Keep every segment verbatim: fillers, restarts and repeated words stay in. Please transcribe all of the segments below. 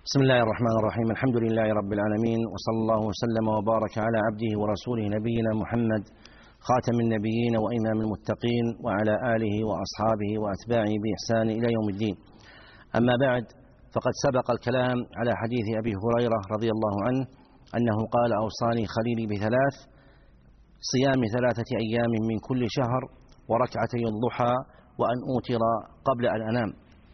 بسم الله الرحمن الرحيم. الحمد لله رب العالمين، وصلى الله وسلم وبارك على عبده ورسوله نبينا محمد خاتم النبيين وإمام المتقين، وعلى آله وأصحابه وأتباعه بإحسان إلى يوم الدين. أما بعد، فقد سبق الكلام على حديث أبي هريرة رضي الله عنه أنه قال: أوصاني خليلي بثلاث: صيام ثلاثة أيام من كل شهر، وركعتي الضحى، وأن أوتر قبل أن أنام.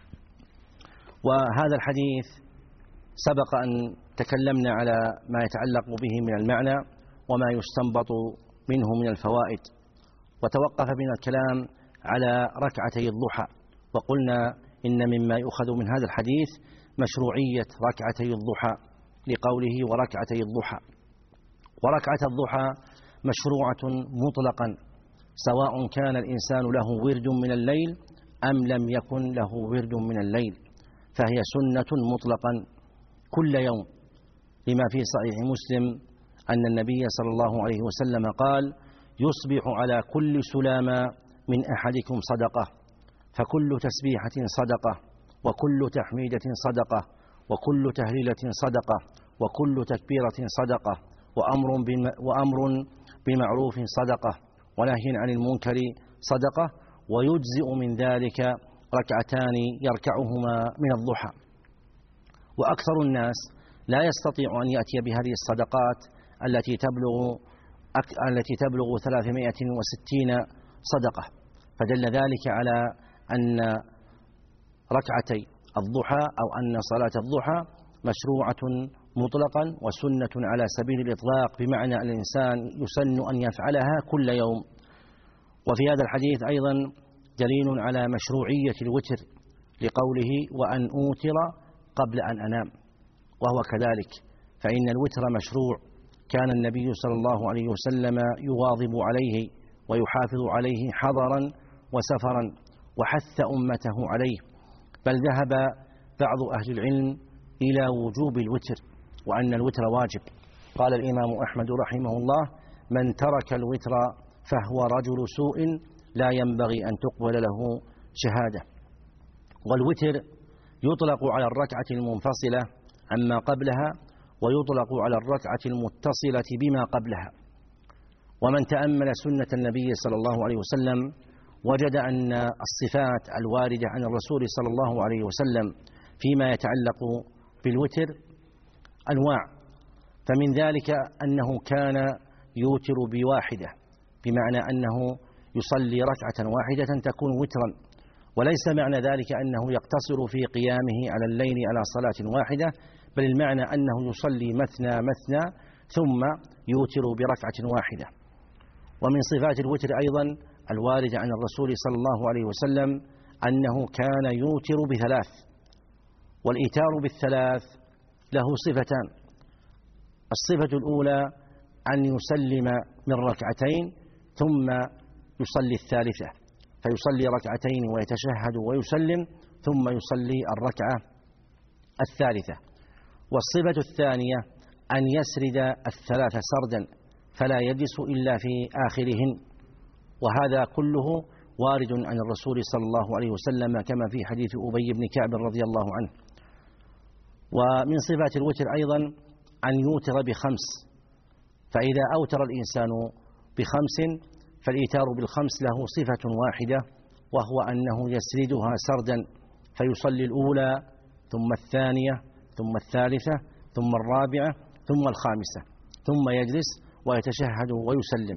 وهذا الحديث سبق أن تكلمنا على ما يتعلق به من المعنى وما يستنبط منه من الفوائد، وتوقف بنا الكلام على ركعتي الضحى، وقلنا إن مما يؤخذ من هذا الحديث مشروعية ركعتي الضحى لقوله وركعتي الضحى. وركعة الضحى مشروعة مطلقا، سواء كان الإنسان له ورد من الليل أم لم يكن له ورد من الليل، فهي سنة مطلقا كل يوم، لما في صحيح مسلم أن النبي صلى الله عليه وسلم قال: يصبح على كل سلامة من أحدكم صدقة، فكل تسبيحة صدقة، وكل تحميدة صدقة، وكل تهليلة صدقة، وكل تكبيرة صدقة، وأمر وأمر بمعروف صدقة، ونهي عن المنكر صدقة، ويجزئ من ذلك ركعتان يركعهما من الضحى. وأكثر الناس لا يستطيع أن يأتي بهذه الصدقات التي تبلغ التي تبلغ ثلاثمائة وستين صدقة، فدل ذلك على أن ركعتي الضحى أو أن صلاة الضحى مشروعة مطلقا وسنة على سبيل الإطلاق، بمعنى أن الإنسان يسن أن يفعلها كل يوم. وفي هذا الحديث أيضا دليل على مشروعية الوتر لقوله: وأن أوتر قبل أن أنام، وهو كذلك، فإن الوتر مشروع، كان النبي صلى الله عليه وسلم يواظب عليه ويحافظ عليه حضرا وسفرا، وحث أمته عليه، بل ذهب بعض أهل العلم إلى وجوب الوتر وأن الوتر واجب. قال الإمام أحمد رحمه الله: من ترك الوتر فهو رجل سوء لا ينبغي أن تقبل له شهادة. والوتر يطلق على الركعة المنفصلة عما قبلها، ويطلق على الركعة المتصلة بما قبلها. ومن تأمل سنة النبي صلى الله عليه وسلم وجد أن الصفات الواردة عن الرسول صلى الله عليه وسلم فيما يتعلق بالوتر أنواع، فمن ذلك أنه كان يوتر بواحدة، بمعنى أنه يصلي ركعة واحدة تكون وترا، وليس معنى ذلك أنه يقتصر في قيامه على الليل على صلاة واحدة، بل المعنى أنه يصلي مثنى مثنى ثم يوتر بركعة واحدة. ومن صفات الوتر أيضا الواردة عن الرسول صلى الله عليه وسلم أنه كان يوتر بثلاث، والإيتار بالثلاث له صفتان: الصفة الأولى أن يسلم من ركعتين ثم يصلي الثالثة، فيصلي ركعتين ويتشهد ويسلم ثم يصلي الركعة الثالثة. والصفة الثانية أن يسرد الثلاث سردا فلا يجلس إلا في آخرهن، وهذا كله وارد عن الرسول صلى الله عليه وسلم كما في حديث أبي بن كعب رضي الله عنه. ومن صفات الوتر أيضا أن يوتر بخمس، فإذا أوتر الإنسان بخمس فالإيتار بالخمس له صفة واحدة، وهو أنه يسردها سردا، فيصلي الأولى ثم الثانية ثم الثالثة ثم الرابعة ثم الخامسة، ثم يجلس ويتشهد ويسلم.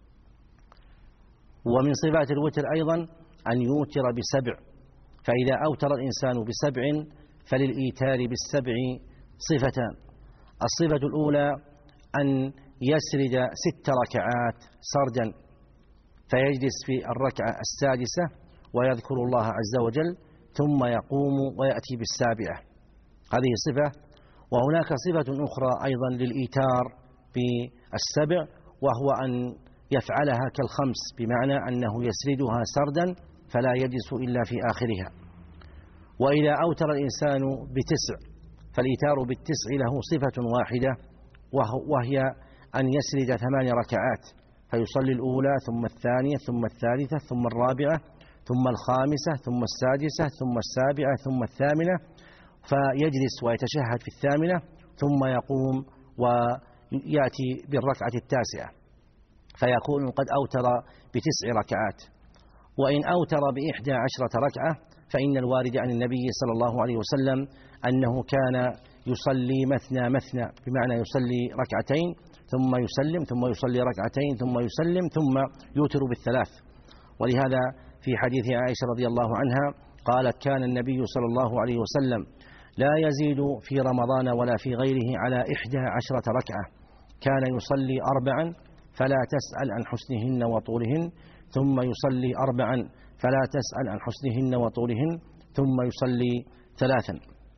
ومن صفات الوتر أيضا أن يوتر بسبع، فإذا أوتر الإنسان بسبع فللإيتار بالسبع صفتان: الصفة الأولى أن يسرد ست ركعات سردا، فيجلس في الركعة السادسة ويذكر الله عز وجل ثم يقوم ويأتي بالسابعة، هذه صفة. وهناك صفة أخرى أيضا للإيتار بالسبع، وهو أن يفعلها كالخمس، بمعنى أنه يسردها سردا فلا يجلس إلا في آخرها. وإذا أوتر الإنسان بتسع فالإيتار بالتسع له صفة واحدة، وهي أن يسرد ثمان ركعات، فيصلي الأولى ثم الثانية ثم الثالثة ثم الرابعة ثم الخامسة ثم السادسة ثم السابعة ثم الثامنة، فيجلس ويتشهد في الثامنة ثم يقوم ويأتي بالركعة التاسعة، فيكون قد أوتر بتسع ركعات. وإن أوتر بإحدى عشرة ركعة فإن الوارد عن النبي صلى الله عليه وسلم أنه كان يصلي مثنى مثنى، بمعنى يصلي ركعتين ثم يسلم ثم يصلي ركعتين ثم يسلم ثم يوتر بالثلاث. ولهذا في حديث عائشة رضي الله عنها قالت: كان النبي صلى الله عليه وسلم لا يزيد في رمضان ولا في غيره على إحدى عشرة ركعة، كان يصلي أربعا فلا تسأل عن حسنهن وطولهن، ثم يصلي أربعا فلا تسأل عن حسنهن وطولهن، ثم يصلي ثلاثا.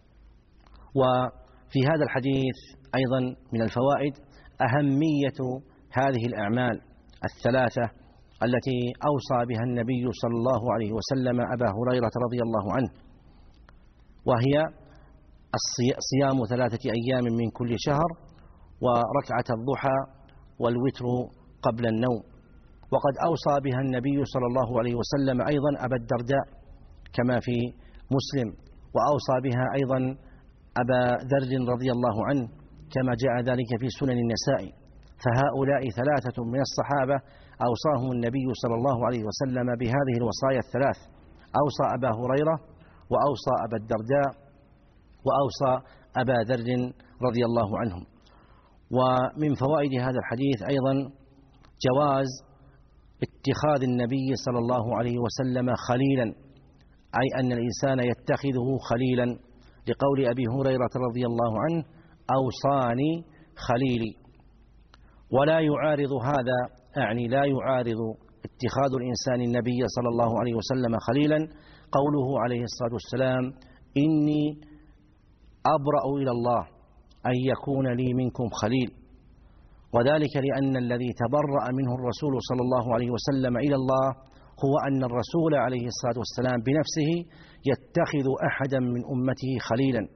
وفي هذا الحديث أيضا من الفوائد أهمية هذه الأعمال الثلاثة التي أوصى بها النبي صلى الله عليه وسلم أبا هريرة رضي الله عنه، وهي صيام ثلاثة أيام من كل شهر، وركعة الضحى، والوتر قبل النوم. وقد أوصى بها النبي صلى الله عليه وسلم أيضا أبا الدرداء كما في مسلم، وأوصى بها أيضا أبا ذر رضي الله عنه كما جاء ذلك في سنن النسائي. فهؤلاء ثلاثة من الصحابة أوصاهم النبي صلى الله عليه وسلم بهذه الوصايا الثلاث، أوصى أبا هريرة، وأوصى أبا الدرداء، وأوصى أبا ذر رضي الله عنهم. ومن فوائد هذا الحديث أيضا جواز اتخاذ النبي صلى الله عليه وسلم خليلا، أي أن الإنسان يتخذه خليلا، لقول أبي هريرة رضي الله عنه: أوصاني خليلي. ولا يعارض هذا، أعني لا يعارض اتخاذ الإنسان النبي صلى الله عليه وسلم خليلا قوله عليه الصلاة والسلام: إني أبرأ إلى الله أن يكون لي منكم خليل. وذلك لأن الذي تبرأ منه الرسول صلى الله عليه وسلم إلى الله هو أن الرسول عليه الصلاة والسلام بنفسه يتخذ أحدا من أمته خليلا.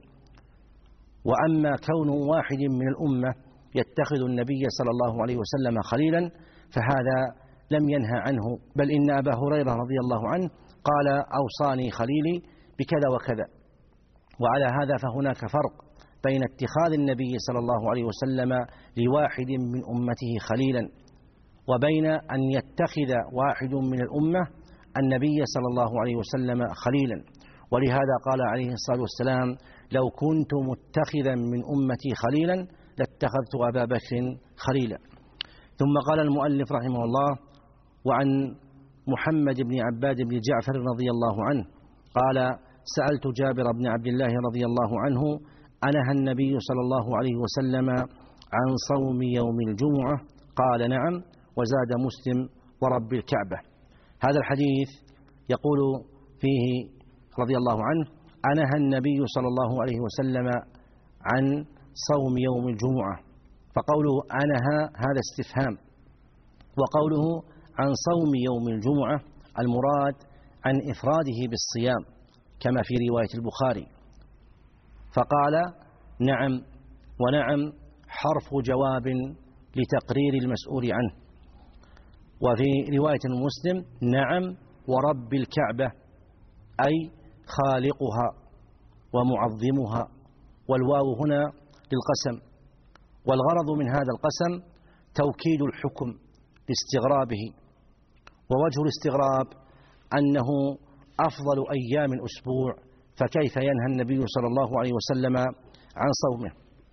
وأما كون واحد من الأمة يتخذ النبي صلى الله عليه وسلم خليلا فهذا لم ينهى عنه، بل إن أبا هريرة رضي الله عنه قال: أوصاني خليلي بكذا وكذا. وعلى هذا فهناك فرق بين اتخاذ النبي صلى الله عليه وسلم لواحد من أمته خليلا، وبين أن يتخذ واحد من الأمة النبي صلى الله عليه وسلم خليلا. ولهذا قال عليه الصلاة والسلام: لو كنت متخذا من أمتي خليلا لاتخذت أبا بكر خليلا. ثم قال المؤلف رحمه الله: وعن محمد بن عباد بن جعفر رضي الله عنه قال: سألت جابر بن عبد الله رضي الله عنه: أنهى النبي صلى الله عليه وسلم عن صوم يوم الجمعة؟ قال: نعم. وزاد مسلم: ورب الكعبة. هذا الحديث يقول فيه رضي الله عنه: أنهى النبي صلى الله عليه وسلم عن صوم يوم الجمعة. فقوله أنهى هذا استفهام، وقوله عن صوم يوم الجمعة المراد عن إفراده بالصيام كما في رواية البخاري. فقال: نعم. ونعم حرف جواب لتقرير المسؤول عنه. وفي رواية مسلم: نعم ورب الكعبة، أي خالقها ومعظمها، والواو هنا للقسم. والغرض من هذا القسم توكيد الحكم لاستغرابه. ووجه الاستغراب أنه أفضل أيام الأسبوع، فكيف ينهى النبي صلى الله عليه وسلم عن صومه؟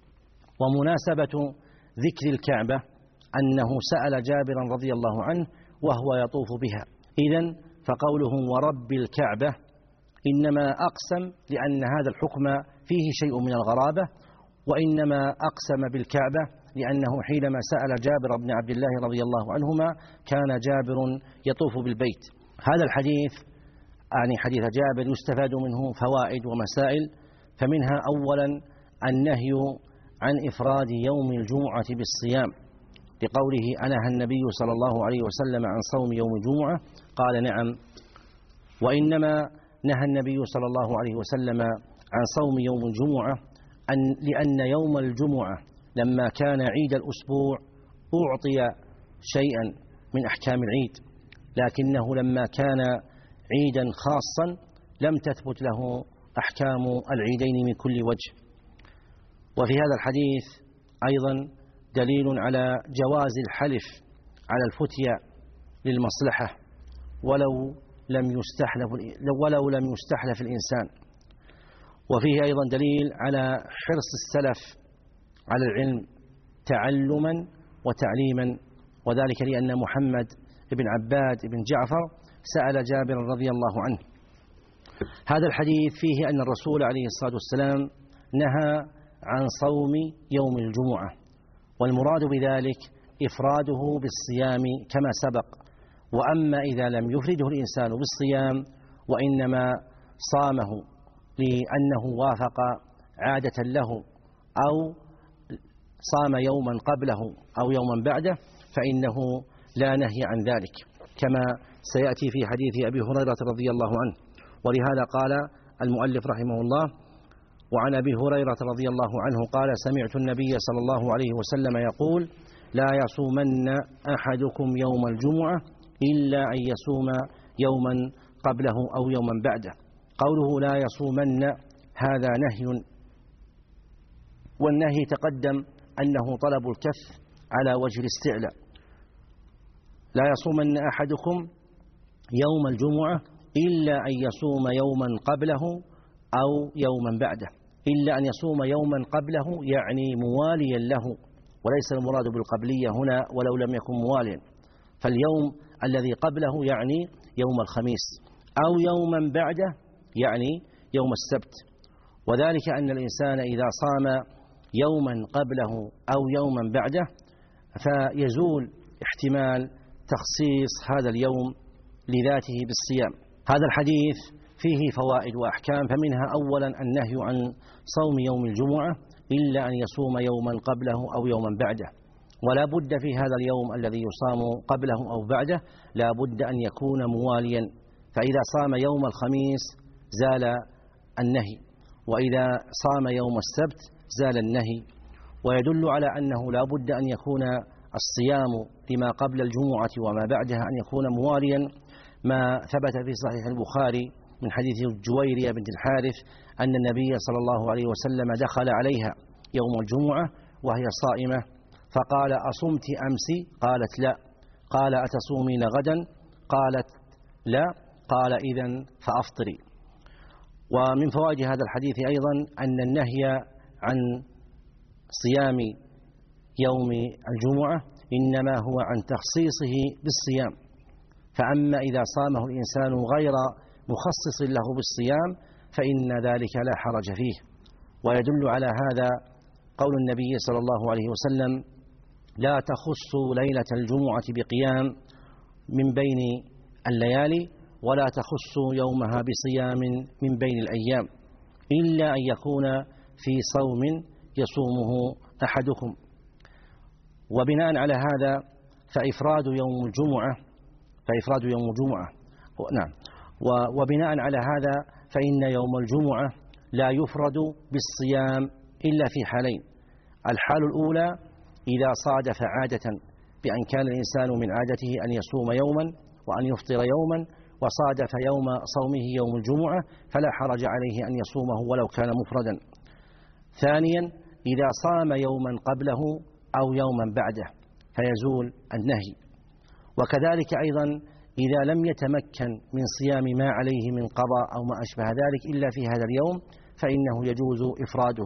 ومناسبة ذكر الكعبة أنه سأل جابرا رضي الله عنه وهو يطوف بها، إذن فقوله ورب الكعبة إنما أقسم لأن هذا الحكم فيه شيء من الغرابة، وإنما أقسم بالكعبة لأنه حينما سأل جابر بن عبد الله رضي الله عنهما كان جابر يطوف بالبيت. هذا الحديث يعني حديث جابر يستفاد منه فوائد ومسائل، فمنها أولا النهي عن إفراد يوم الجمعة بالصيام، لقوله أنهى النبي صلى الله عليه وسلم عن صوم يوم الجمعة، قال: نعم. وإنما نهى النبي صلى الله عليه وسلم عن صوم يوم الجمعة أن لأن يوم الجمعة لما كان عيد الأسبوع أعطي شيئا من أحكام العيد، لكنه لما كان عيدا خاصا لم تثبت له أحكام العيدين من كل وجه. وفي هذا الحديث أيضا دليل على جواز الحلف على الفتيا للمصلحة ولو لم يستحلف ولو لم يستحلف الإنسان. وفيه أيضا دليل على حرص السلف على العلم تعلما وتعليما، وذلك لأن محمد بن عباد بن جعفر سأل جابر رضي الله عنه. هذا الحديث فيه أن الرسول عليه الصلاة والسلام نهى عن صوم يوم الجمعة، والمراد بذلك إفراده بالصيام كما سبق. وأما إذا لم يفرده الإنسان بالصيام وإنما صامه لأنه وافق عادة له أو صام يوما قبله أو يوما بعده فإنه لا نهي عن ذلك، كما سيأتي في حديث أبي هريرة رضي الله عنه. ولهذا قال المؤلف رحمه الله: وعن أبي هريرة رضي الله عنه قال: سمعت النبي صلى الله عليه وسلم يقول: لا يصومن أحدكم يوم الجمعة إلا أن يصوم يوما قبله أو يوما بعده. قوله لا يصومن هذا نهي، والنهي تقدم أنه طلب الكف على وجه الاستعلاء. لا يصومن أحدكم يوم الجمعة إلا أن يصوم يوما قبله أو يوما بعده. إلا أن يصوم يوما قبله يعني مواليا له، وليس المراد بالقبلية هنا ولو لم يكن مواليا، فاليوم الذي قبله يعني يوم الخميس، أو يوما بعده يعني يوم السبت. وذلك أن الإنسان إذا صام يوما قبله أو يوما بعده فيزول احتمال تخصيص هذا اليوم لذاته بالصيام. هذا الحديث فيه فوائد وأحكام، فمنها أولا النهي عن صوم يوم الجمعة إلا أن يصوم يوما قبله أو يوما بعده، ولا بد في هذا اليوم الذي يصام قبله أو بعده لا بد أن يكون مواليا، فإذا صام يوم الخميس زال النهي، وإذا صام يوم السبت زال النهي. ويدل على أنه لا بد أن يكون الصيام لما قبل الجمعة وما بعدها أن يكون مواليا، ما ثبت في صحيح البخاري من حديث جويرية بنت الحارث أن النبي صلى الله عليه وسلم دخل عليها يوم الجمعة وهي صائمة فقال: أصمت أمس؟ قالت: لا. قال: أتصومين غدا؟ قالت: لا. قال: إذن فأفطري. ومن فوائد هذا الحديث أيضا أن النهي عن صيام يوم الجمعة إنما هو عن تخصيصه بالصيام، فأما إذا صامه الإنسان غير مخصص له بالصيام فإن ذلك لا حرج فيه. ويدل على هذا قول النبي صلى الله عليه وسلم: لا تخصوا ليلة الجمعة بقيام من بين الليالي، ولا تخصوا يومها بصيام من بين الأيام، إلا أن يكون في صوم يصومه أحدكم. وبناء على هذا فإفراد يوم الجمعة فإفراد يوم الجمعة نعم وبناء على هذا فإن يوم الجمعة لا يفرد بالصيام إلا في حالين: الحال الأولى إذا صادف عادة، بأن كان الإنسان من عادته أن يصوم يوما وأن يفطر يوما، وصادف يوم صومه يوم الجمعة فلا حرج عليه أن يصومه ولو كان مفردا. ثانيا إذا صام يوما قبله أو يوما بعده فيزول النهي. وكذلك أيضا إذا لم يتمكن من صيام ما عليه من قضاء أو ما أشبه ذلك إلا في هذا اليوم فإنه يجوز إفراده.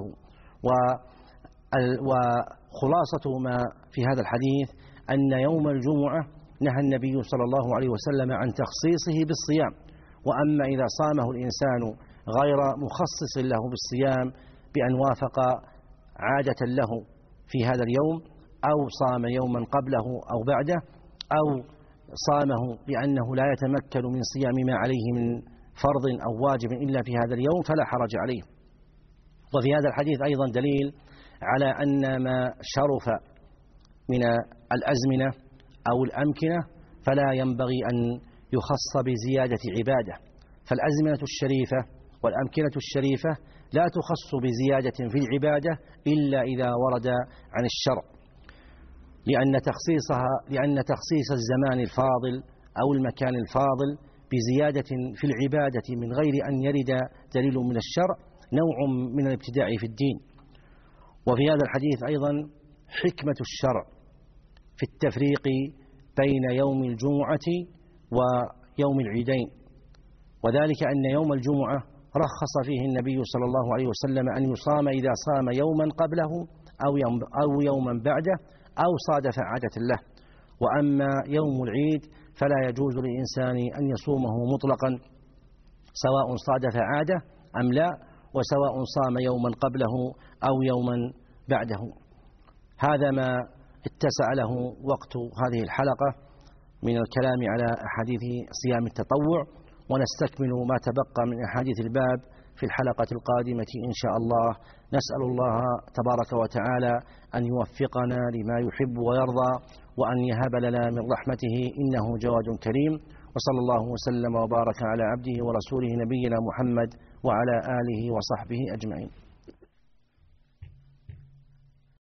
وخلاصة ما في هذا الحديث أن يوم الجمعة نهى النبي صلى الله عليه وسلم عن تخصيصه بالصيام، وأما إذا صامه الإنسان غير مخصص له بالصيام بأن وافق عادة له في هذا اليوم، أو صام يوما قبله أو بعده، أو صامه لأنه لا يتمكن من صيام ما عليه من فرض أو واجب إلا في هذا اليوم فلا حرج عليه. وفي هذا الحديث أيضا دليل على أن ما شرف من الأزمنة أو الأمكنة فلا ينبغي أن يخص بزيادة عبادة، فالأزمنة الشريفة والأمكنة الشريفة لا تخص بزيادة في العبادة إلا إذا ورد عن الشرع، لأن تخصيصها لأن تخصيص الزمان الفاضل أو المكان الفاضل بزيادة في العبادة من غير أن يرد دليل من الشرع نوع من الابتداع في الدين. وفي هذا الحديث أيضا حكمة الشرع في التفريق بين يوم الجمعة ويوم العيدين، وذلك أن يوم الجمعة رخص فيه النبي صلى الله عليه وسلم أن يصام إذا صام يوما قبله أو يوم أو يوما بعده أو صادف عادة له، وأما يوم العيد فلا يجوز للإنسان أن يصومه مطلقا سواء صادف عادة أم لا، وسواء صام يوما قبله أو يوما بعده. هذا ما اتسع له وقت هذه الحلقة من الكلام على أحاديث صيام التطوع، ونستكمل ما تبقى من أحاديث الباب في الحلقة القادمة إن شاء الله. نسأل الله تبارك وتعالى أن يوفقنا لما يحب ويرضى، وأن يهب لنا من رحمته إنه جواد كريم. وصلى الله وسلم وبارك على عبده ورسوله نبينا محمد وعلى آله وصحبه أجمعين.